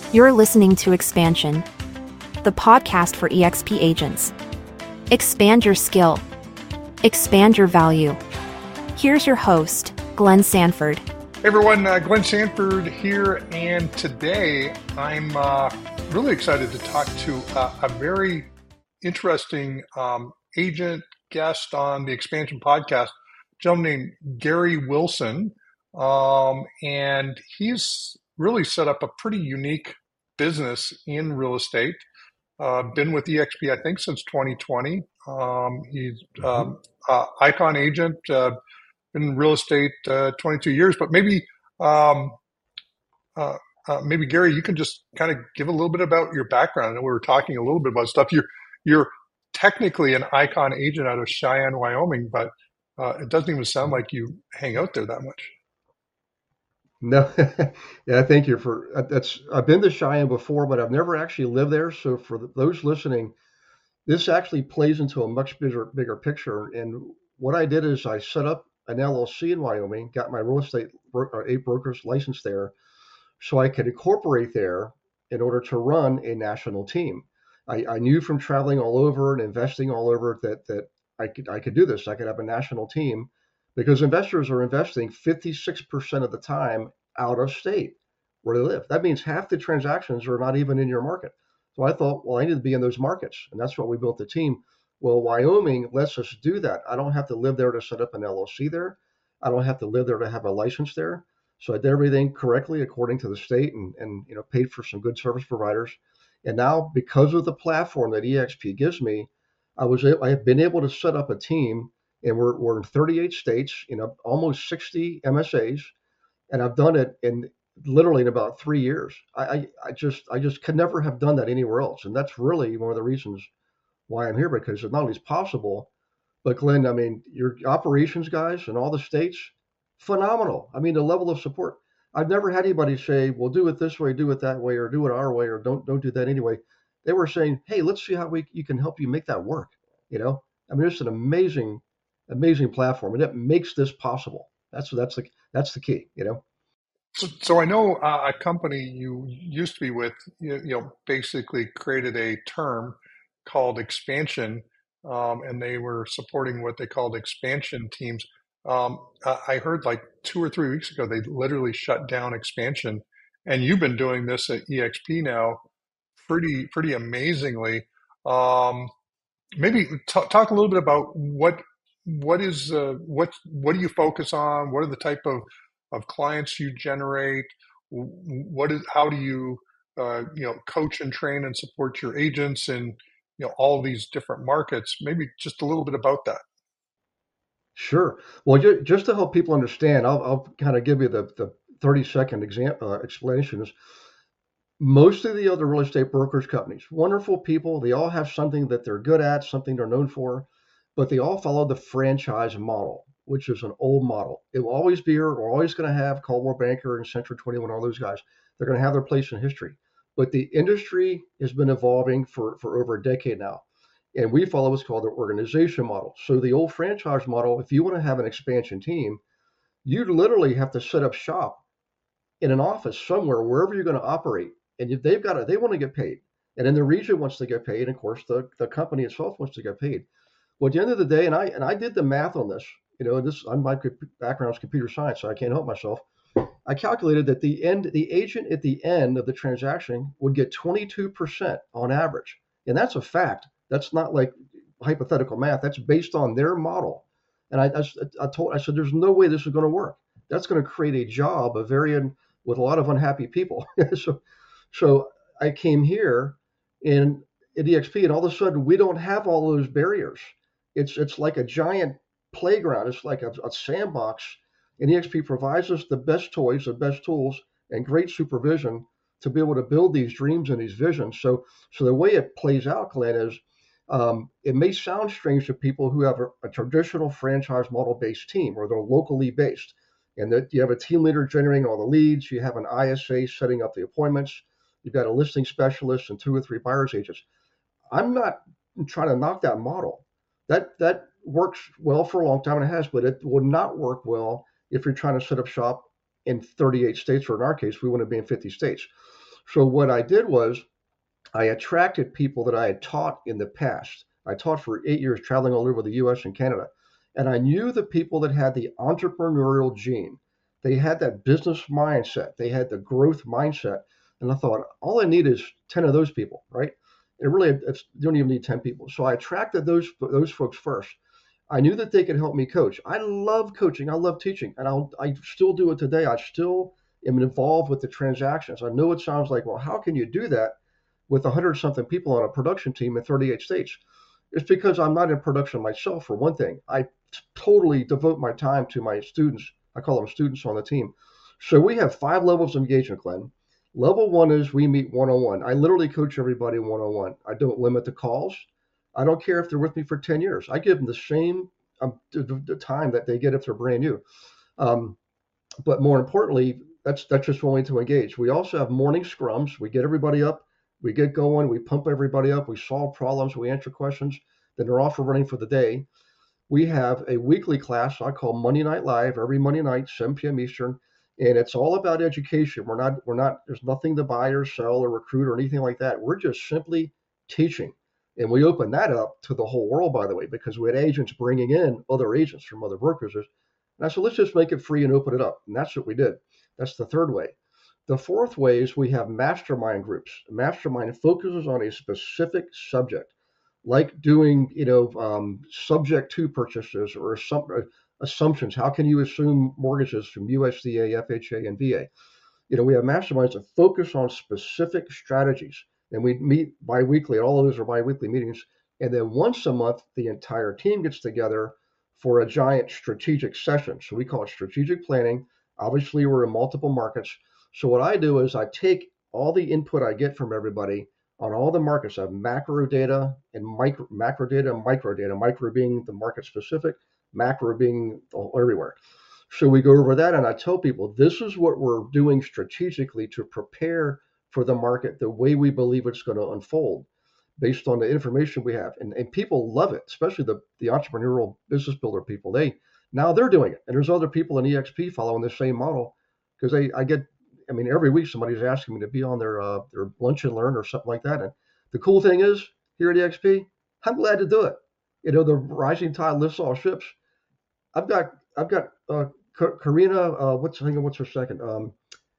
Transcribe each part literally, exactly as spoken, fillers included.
You're listening to Expansion, the podcast for E X P agents. Expand your skill. Expand your value. Here's your host, Glenn Sanford. Hey everyone, uh, Glenn Sanford here, and today I'm uh, really excited to talk to uh, a very interesting um, agent guest on the Expansion podcast, a gentleman named Gary Wilson, um, and he's really set up a pretty unique business in real estate. Uh, been with E X P, I think, since twenty twenty. Um, he's um, uh, Icon agent. Uh, been in real estate uh, twenty-two years, but maybe um, uh, uh, maybe Gary, you can just kind of give a little bit about your background. I know we were talking a little bit about stuff. You're you're technically an Icon agent out of Cheyenne, Wyoming, but uh, it doesn't even sound like you hang out there that much. No, yeah, thank you for uh, that's. I've been to Cheyenne before, but I've never actually lived there. So for th- those listening, this actually plays into a much bigger bigger picture. And what I did is I set up an L L C in Wyoming, got my real estate bro- or eight brokers licensed there, so I could incorporate there in order to run a national team. I, I knew from traveling all over and investing all over that that I could I could do this. I could have a national team because investors are investing fifty-six percent of the time out of state where they live. That means half the transactions are not even in your market. So I thought, well, I need to be in those markets. And that's why we built the team. Well, Wyoming lets us do that. I don't have to live there to set up an L L C there. I don't have to live there to have a license there. So I did everything correctly according to the state and, and you know paid for some good service providers. And now because of the platform that E X P gives me, I was a- I have been able to set up a team, and we're we're in thirty-eight states, you know, almost sixty M S As, and I've done it in literally in about three years. I, I I just I just could never have done that anywhere else, and that's really one of the reasons why I'm here, because it not only is possible, but Glenn, I mean, your operations guys in all the states, phenomenal. I mean, the level of support. I've never had anybody say, "Well, do it this way, do it that way, or do it our way, or don't don't do that anyway." They were saying, "Hey, let's see how we you can help you make that work." You know, I mean, it's an amazing, amazing platform, and it makes this possible. That's that's the that's the key. You know. So, so I know uh, a company you used to be with, you, you know, basically created a term called expansion, um, and they were supporting what they called expansion teams. Um, I I heard like two or three weeks ago they literally shut down expansion, and you've been doing this at E X P now, pretty pretty amazingly. Um, maybe t- talk a little bit about what what is uh, what what do you focus on? What are the type of of clients you generate? What is how do you uh, you know coach and train and support your agents in you know all these different markets? Maybe just a little bit about that. Sure. Well, ju- just to help people understand, I'll, I'll kind of give you the, the thirty second example uh, explanations. Most of the other real estate brokers companies, wonderful people, they all have something that they're good at, something they're known for, but they all follow the franchise model, which is an old model. It will always be here. We're always going to have Coldwell Banker and Century twenty-one, all those guys. They're going to have their place in history. But the industry has been evolving for, for over a decade now. And we follow what's called the organization model. So the old franchise model, if you want to have an expansion team, you literally have to set up shop in an office somewhere, wherever you're going to operate. And if they've got to, they want to get paid. And then the region wants to get paid. And of course, the, the company itself wants to get paid. Well, at the end of the day, and I and I did the math on this, you know, this I'm my background is computer science, so I can't help myself. I calculated that the end, the agent at the end of the transaction would get twenty-two percent on average. And that's a fact. That's not like hypothetical math. That's based on their model. And I, I, I told, I said, there's no way this is going to work. That's going to create a job of varying with a lot of unhappy people. so, so I came here in at E X P, and all of a sudden we don't have all those barriers. It's it's like a giant playground. It's like a, a sandbox, and E X P provides us the best toys, the best tools, and great supervision to be able to build these dreams and these visions. So, so the way it plays out, Glenn, is um, it may sound strange to people who have a, a traditional franchise model-based team, or they're locally based, and that you have a team leader generating all the leads, you have an I S A setting up the appointments, you've got a listing specialist and two or three buyers agents. I'm not trying to knock that model. That that works well for a long time, and it has, but it will not work well if you're trying to set up shop in thirty-eight states, or in our case, we want to be in fifty states. So what I did was I attracted people that I had taught in the past. I taught for eight years traveling all over the U S and Canada. And I knew the people that had the entrepreneurial gene. They had that business mindset. They had the growth mindset. And I thought, all I need is ten of those people, right? It really, it's, you don't even need ten people. So I attracted those those folks first. I knew that they could help me coach. I love coaching. I love teaching. And I'll, I still do it today. I still am involved with the transactions. I know it sounds like, well, how can you do that with one hundred something people on a production team in thirty-eight states? It's because I'm not in production myself, for one thing. I totally devote my time to my students. I call them students on the team. So we have five levels of engagement, Glenn. Level one is we meet one-on-one. I literally coach everybody one-on-one. I don't limit the calls. I don't care if they're with me for ten years. I give them the same um, the, the time that they get if they're brand new. Um, but more importantly, that's that's just one way to engage. We also have morning scrums. We get everybody up. We get going, we pump everybody up, we solve problems, we answer questions, then they're off and running for the day. We have a weekly class I call Monday Night Live every Monday night, seven p.m. Eastern, and it's all about education. We're not, we're not, there's nothing to buy or sell or recruit or anything like that. We're just simply teaching. And we open that up to the whole world, by the way, because we had agents bringing in other agents from other brokers. And I said, let's just make it free and open it up. And that's what we did. That's the third way. The fourth way is we have mastermind groups. Mastermind focuses on a specific subject, like doing, you know, um, subject to purchases or some assumptions. How can you assume mortgages from U S D A, F H A, and V A? You know, we have masterminds that focus on specific strategies, and we meet biweekly. All of those are biweekly meetings, and then once a month, the entire team gets together for a giant strategic session. So we call it strategic planning. Obviously, we're in multiple markets. So what I do is I take all the input I get from everybody on all the markets. I have macro data and micro macro data and micro data, micro being the market specific, macro being everywhere. So we go over that and I tell people, this is what we're doing strategically to prepare for the market the way we believe it's going to unfold based on the information we have. And, and people love it, especially the, the entrepreneurial business builder people. They now they're doing it. And there's other people in E X P following the same model because they I get I mean, every week somebody's asking me to be on their uh, their lunch and learn or something like that. And the cool thing is, here at E X P, I'm glad to do it. You know, the rising tide lifts all ships. I've got I've got uh, Karina. Uh, what's hang on, what's her second? Um,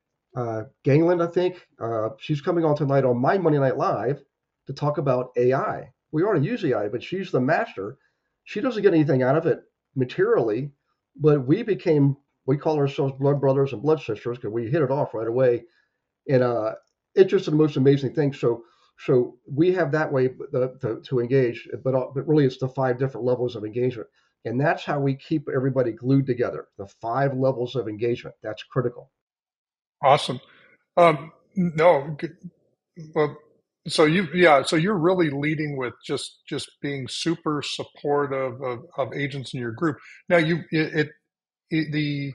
uh, Gangland, I think. Uh, she's coming on tonight on my Monday Night Live to talk about A I. We already use A I, but she's the master. She doesn't get anything out of it materially, but we became. We call ourselves blood brothers and blood sisters because we hit it off right away. And uh, it's just the most amazing thing. So so we have that way to, to, to engage, but, uh, but really it's the five different levels of engagement. And that's how we keep everybody glued together, the five levels of engagement. That's critical. Awesome. Um, no, well, so you, yeah, so you're really leading with just just being super supportive of, of agents in your group. Now you it, it the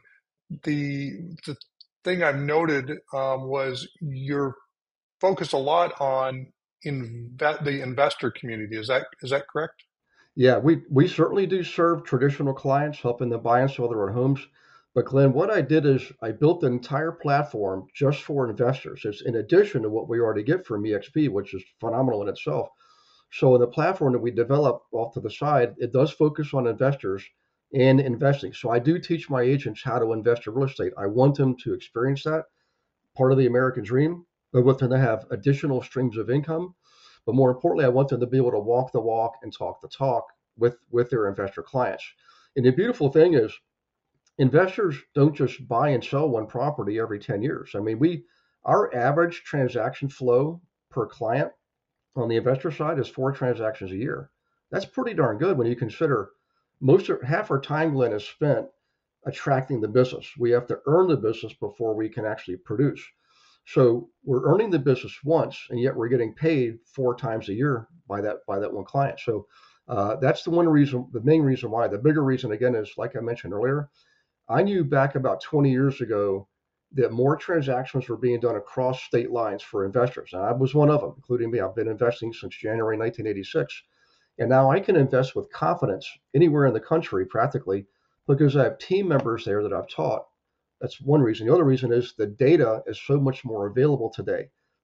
the the thing I've noted um, was you're focused a lot on inve- the investor community. Is that is that correct? Yeah, we we certainly do serve traditional clients, helping them buy and sell their own homes. But Glenn, what I did is I built an entire platform just for investors. It's in addition to what we already get from E X P, which is phenomenal in itself. So in the platform that we develop off to the side, it does focus on investors and investing. So I do teach my agents how to invest in real estate. I want them to experience that part of the American dream. I want them to have additional streams of income. But more importantly, I want them to be able to walk the walk and talk the talk with, with their investor clients. And the beautiful thing is investors don't just buy and sell one property every ten years. I mean, we our average transaction flow per client on the investor side is four transactions a year. That's pretty darn good when you consider most of half our time, Glenn, is spent attracting the business. We have to earn the business before we can actually produce. So we're earning the business once, and yet we're getting paid four times a year by that by that one client. So uh, that's the one reason, the main reason why. The bigger reason, again, is like I mentioned earlier, I knew back about twenty years ago that more transactions were being done across state lines for investors. And I was one of them, including me. I've been investing since January nineteen eighty-six. And now I can invest with confidence anywhere in the country practically because I have team members there that I've taught. That's one reason. The other reason is the data is so much more available today.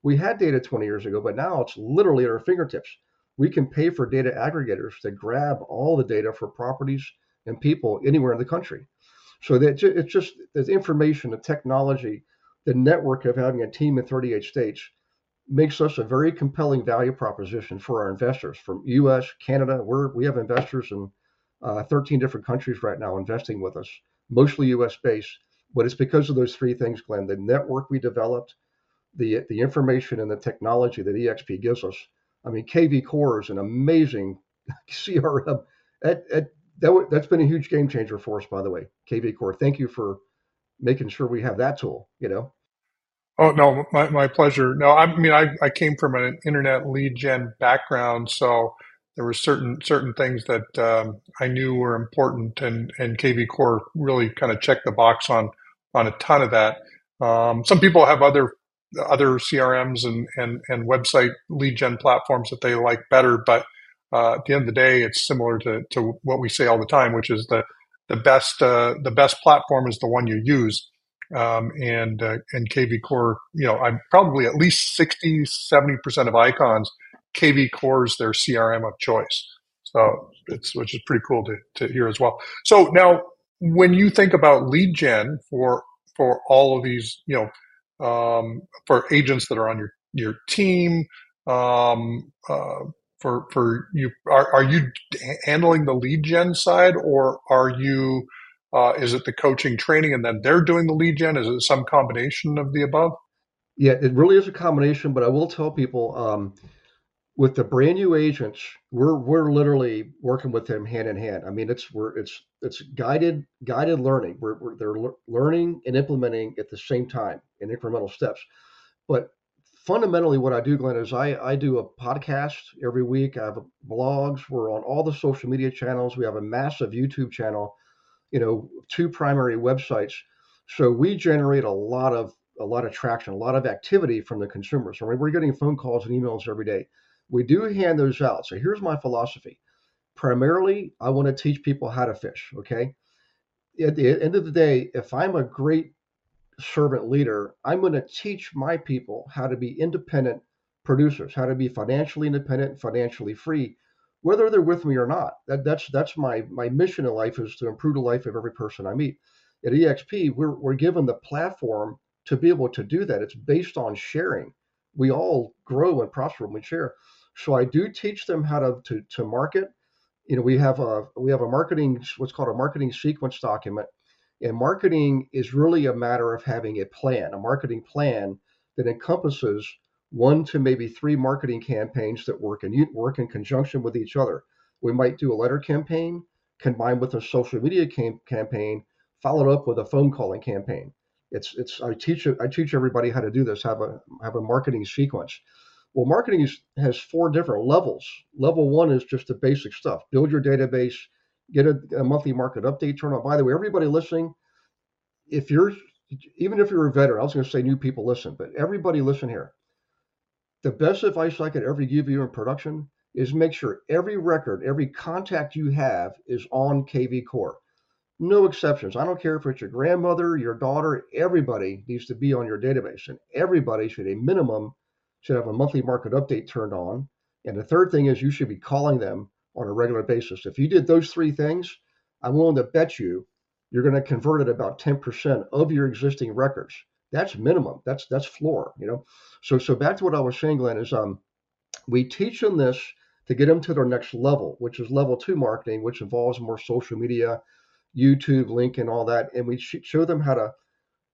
We had data twenty years ago, but now it's literally at our fingertips. We can pay for data aggregators to grab all the data for properties and people anywhere in the country. So that it's just the information, the technology, the network of having a team in thirty-eight states makes us a very compelling value proposition for our investors from U S, Canada. We're, we have investors in uh, thirteen different countries right now investing with us, mostly U S based. But it's because of those three things, Glenn: the network we developed, the the information and the technology that E X P gives us. I mean, K V Core is an amazing C R M. That, that, that, that's been a huge game changer for us, by the way, K V Core. Thank you for making sure we have that tool, you know? Oh, no, my, my pleasure. No, I mean, I, I came from an internet lead gen background, so there were certain certain things that um, I knew were important, and, and K V Core really kind of checked the box on on a ton of that. Um, some people have other other C R Ms and, and, and website lead gen platforms that they like better, but uh, at the end of the day, it's similar to, to what we say all the time, which is the the best uh, the best platform is the one you use. Um, and uh, and K V Core, you know, I'm probably at least sixty, seventy percent of icons, K V Core is their C R M of choice. So it's, which is pretty cool to, to hear as well. So now when you think about lead gen for, for all of these, you know, um, for agents that are on your, your team, um, uh, for, for you, are, are you handling the lead gen side, or are you, Uh, is it the coaching training and then they're doing the lead gen? Is it some combination of the above? Yeah, it really is a combination, but I will tell people um, with the brand new agents, we're we're literally working with them hand in hand. I mean, it's we're it's it's guided guided learning. We're, we're they're le- learning and implementing at the same time in incremental steps. But fundamentally, what I do, Glenn, is I I do a podcast every week. I have blogs. We're on all the social media channels. We have a massive YouTube channel, you know, two primary websites. So we generate a lot of a lot of traction, a lot of activity from the consumers. So we're getting phone calls and emails every day. We do hand those out. So here's my philosophy. Primarily, I want to teach people how to fish. Okay. At the end of the day, if I'm a great servant leader, I'm going to teach my people how to be independent producers, how to be financially independent, financially free, whether they're with me or not. That, that's that's my my mission in life, is to improve the life of every person I meet. At E X P, we're we're given the platform to be able to do that. It's based on sharing. We all grow and prosper when we share. So I do teach them how to to, to market. You know, we have a we have a marketing, what's called a marketing sequence document. And marketing is really a matter of having a plan, a marketing plan that encompasses one to maybe three marketing campaigns that work and work in conjunction with each other. We might do a letter campaign combined with a social media cam- campaign, followed up with a phone calling campaign. It's it's I teach I teach everybody how to do this. Have a have a marketing sequence. Well, marketing is, has four different levels. Level one is just the basic stuff. Build your database, get a, a monthly market update, turn on. By the way, everybody listening, if you're, even if you're a veteran, I was going to say new people listen, but everybody listen here. The best advice I could ever give you in production is make sure every record, every contact you have is on K V Core. No exceptions. I don't care if it's your grandmother, your daughter, everybody needs to be on your database, and everybody should, a minimum, should have a monthly market update turned on. And the third thing is you should be calling them on a regular basis. If you did those three things, I'm willing to bet you you're going to convert at about ten percent of your existing records. That's minimum. That's that's floor, you know. So so back to what I was saying, Glenn, is um we teach them this to get them to their next level, which is level two marketing, which involves more social media, YouTube, link, and all that. And we sh- show them how to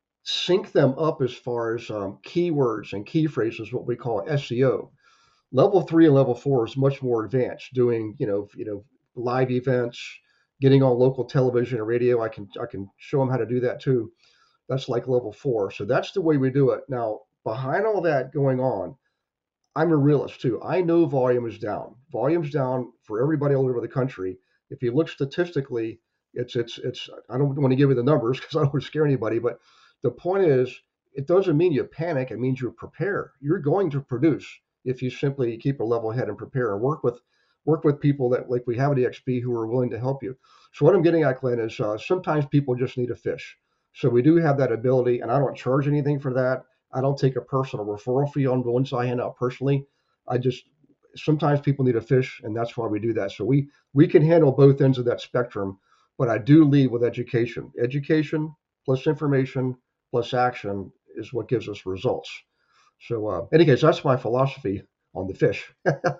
sync them up as far as um, keywords and key phrases, what we call S E O. Level three and level four is much more advanced, doing, you know, you know, live events, getting on local television and radio. I can I can show them how to do that too. That's like level four. So that's the way we do it. Now, behind all that going on, I'm a realist too. I know volume is down. Volume's down for everybody all over the country. If you look statistically, it's it's it's. I don't want to give you the numbers because I don't want to scare anybody. But the point is, it doesn't mean you panic. It means you prepare. You're going to produce if you simply keep a level head and prepare and work with work with people that, like we have at E X P, who are willing to help you. So what I'm getting at, Glenn, is uh, sometimes people just need a fish. So we do have that ability, and I don't charge anything for that. I don't take a personal referral fee on the ones I hand out personally. I just, sometimes people need a fish, and that's why we do that. So we we can handle both ends of that spectrum, but I do lead with education. Education plus information plus action is what gives us results. So, uh, in any case, that's my philosophy on the fish.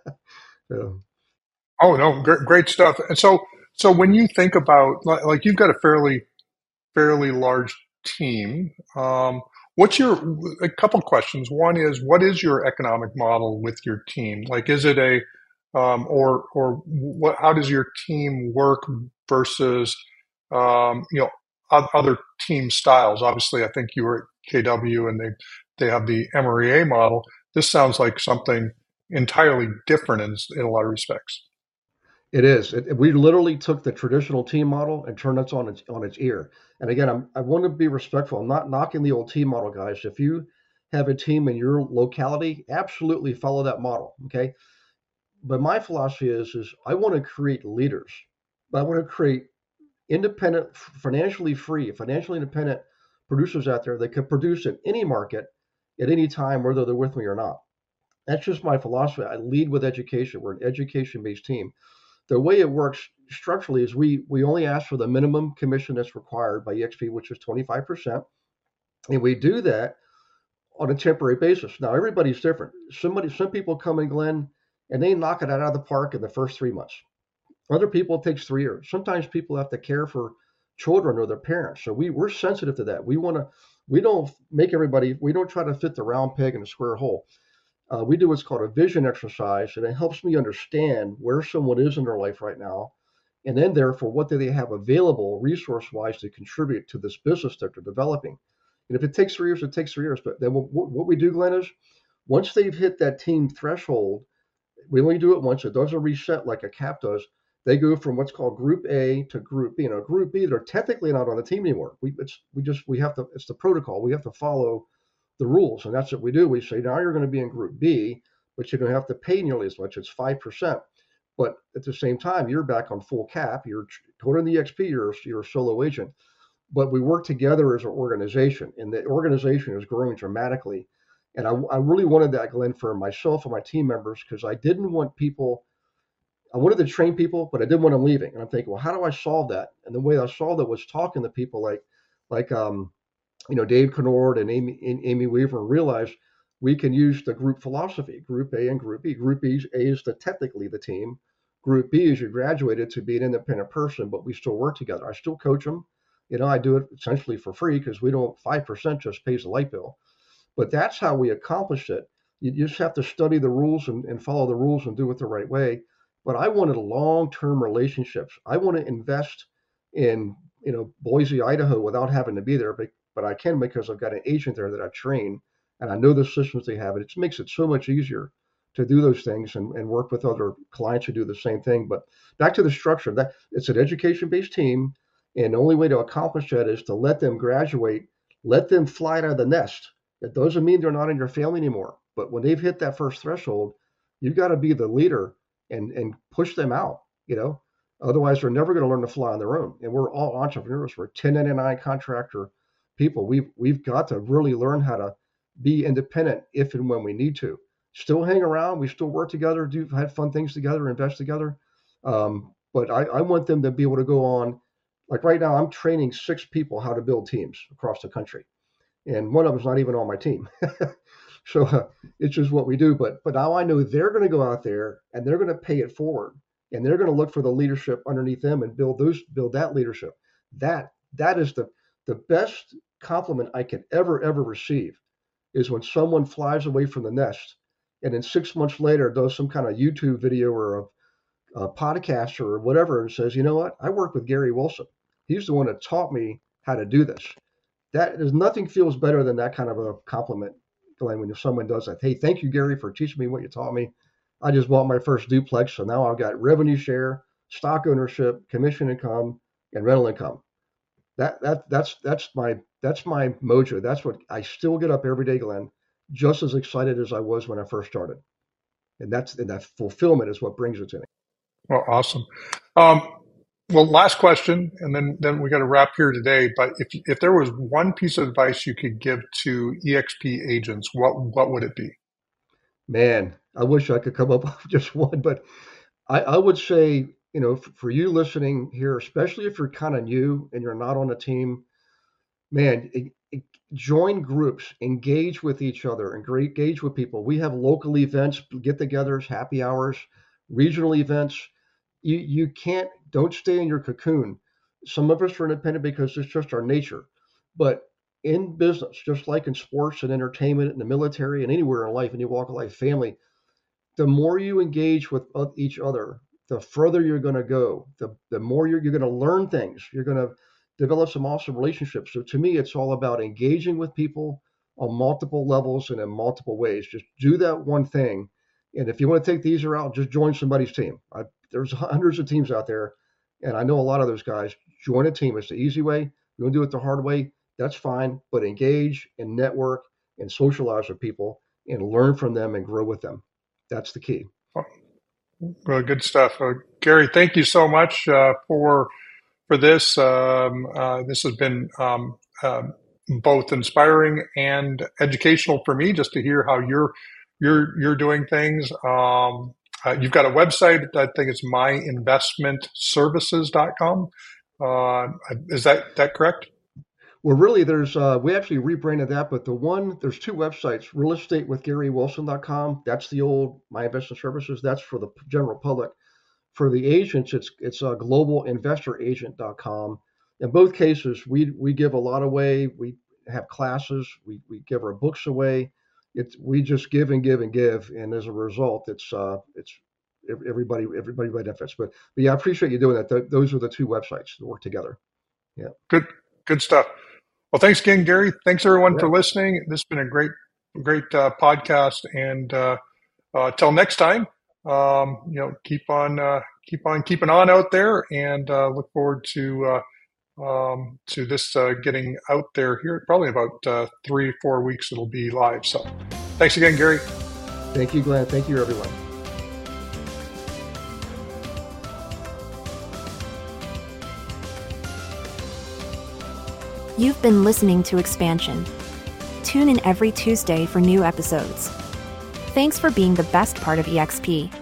So, Oh no, great, great stuff. And so, so when you think about like, like you've got a fairly fairly large team. Um, what's your a couple questions? One is, what is your economic model with your team? Like, is it a um, or or what? How does your team work versus um, you know o- other team styles? Obviously, I think you were at K W and they they have the M R E A model. This sounds like something entirely different in, in a lot of respects. it is. It, we literally took the traditional team model and turned it on its on its ear. And again, I'm, I want to be respectful. I'm not knocking the old team model, guys. If you have a team in your locality, absolutely follow that model. Okay. But my philosophy is is I want to create leaders. I want to create independent, financially free, financially independent producers out there that can produce in any market at any time, whether they're with me or not. That's just my philosophy. I lead with education. We're an education-based team. The way it works structurally is we we only ask for the minimum commission that's required by E X P, which is twenty-five percent, and we do that on a temporary basis. Now everybody's different. Somebody, some people come in, Glenn, and they knock it out of the park in the first three months. Other people it takes three years. Sometimes people have to care for children or their parents. So we we're sensitive to that. We want to we don't make everybody. We don't try to fit the round peg in a square hole. Uh, we do what's called a vision exercise, and it helps me understand where someone is in their life right now, and then therefore what do they have available resource-wise to contribute to this business that they're developing. And if it takes three years, it takes three years. But then what, what we do, Glenn, is once they've hit that team threshold, we only do it once. It doesn't reset like a cap does. They go from what's called Group A to Group B. You know, Group B, they're technically not on the team anymore. We it's we just we have to. It's the protocol. We have to follow the rules, and that's what we do. We say now you're going to be in Group B, but you don't have to pay nearly as much. It's five percent. But at the same time, you're back on full cap. You're toward in the E X P. You're you're a solo agent. But we work together as an organization, and the organization is growing dramatically. And I, I really wanted that, Glenn, for myself and my team members, because I didn't want people. I wanted to train people, but I didn't want them leaving. And I'm thinking, well, how do I solve that? And the way I solved it was talking to people like, like, um, you know, Dave Kennard and Amy, and Amy Weaver, and realized we can use the group philosophy, Group A and Group B. Group B A is the technically the team. Group B is you graduated to be an independent person, but we still work together. I still coach them. You know, I do it essentially for free because we don't, five percent just pays the light bill. But that's how we accomplished it. You just have to study the rules and, and follow the rules and do it the right way. But I wanted long-term relationships. I want to invest in, you know, Boise, Idaho without having to be there, but, but I can because I've got an agent there that I train and I know the systems they have. It makes it so much easier to do those things and, and work with other clients who do the same thing. But back to the structure, that it's an education-based team. And the only way to accomplish that is to let them graduate, let them fly out of the nest. It doesn't mean they're not in your family anymore. But when they've hit that first threshold, you've got to be the leader and and push them out, you know. Otherwise, they're never going to learn to fly on their own. And we're all entrepreneurs. We're ten ninety-nine contractor people. We've we've got to really learn how to be independent if and when we need to. Still hang around. We still work together, do have fun things together, invest together. Um, but I, I want them to be able to go on. Like right now, I'm training six people how to build teams across the country, and one of them's not even on my team. So uh, it's just what we do. But but now I know they're going to go out there and they're going to pay it forward, and they're going to look for the leadership underneath them and build those build that leadership. That that is the the best compliment I could ever ever receive is when someone flies away from the nest and then six months later does some kind of YouTube video or a, a podcast or whatever and says, you know what, I worked with Gary Wilson. He's the one that taught me how to do this. That there's nothing feels better than that kind of a compliment, Glenn, when someone does that. Hey, thank you, Gary, for teaching me what you taught me. I just bought my first duplex, so now I've got revenue share, stock ownership, commission income, and rental income. That that that's that's my that's my mojo. That's what I still get up every day, Glenn, just as excited as I was when I first started. And that's and that fulfillment is what brings it to me. Well, awesome. Um, well, last question, and then then we got to wrap here today. But if if there was one piece of advice you could give to E X P agents, what what would it be? Man, I wish I could come up with just one, but I, I would say, you know, for, for you listening here, especially if you're kind of new and you're not on a team, man, it, it, join groups, engage with each other, and engage with people. We have local events, get-togethers, happy hours, regional events. You you can't don't stay in your cocoon. Some of us are independent because it's just our nature, but in business, just like in sports and entertainment, in the military, and anywhere in life, any walk of life, family, the more you engage with each other, the further you're going to go, the, the more you're, you're going to learn things. You're going to develop some awesome relationships. So to me, it's all about engaging with people on multiple levels and in multiple ways. Just do that one thing. And if you want to take the easier route, just join somebody's team. I, there's hundreds of teams out there, and I know a lot of those guys. Join a team. It's the easy way. You want to do it the hard way, that's fine. But engage and network and socialize with people and learn from them and grow with them. That's the key. Well, good stuff. Uh, Gary, thank you so much uh, for for this. Um, uh, this has been um, um, both inspiring and educational for me, just to hear how you're you're you're doing things. Um, uh, you've got a website. I think it's my investment services dot com. Uh, is that that correct? Well, really, there's uh, we actually rebranded that, but the one there's two websites: real estate with gary wilson dot com. That's the old My Investment Services. That's for the general public. For the agents, it's it's uh, global investor agent dot com. In both cases, we we give a lot away. We have classes. We we give our books away. It's we just give and give and give, and as a result, it's uh it's everybody everybody benefits. But but yeah, I appreciate you doing that. Th- those are the two websites that work together. Yeah. Good good stuff. Well, thanks again, Gary. Thanks everyone Yeah. for listening. This has been a great great uh, podcast, and uh, uh, till next time. Um, you know, keep on, uh, keep on keeping on out there, and uh, look forward to uh, um, to this uh, getting out there here. Probably about uh, three, four weeks it'll be live. So, thanks again, Gary. Thank you, Glenn. Thank you, everyone. You've been listening to Expansion. Tune in every Tuesday for new episodes. Thanks for being the best part of E X P.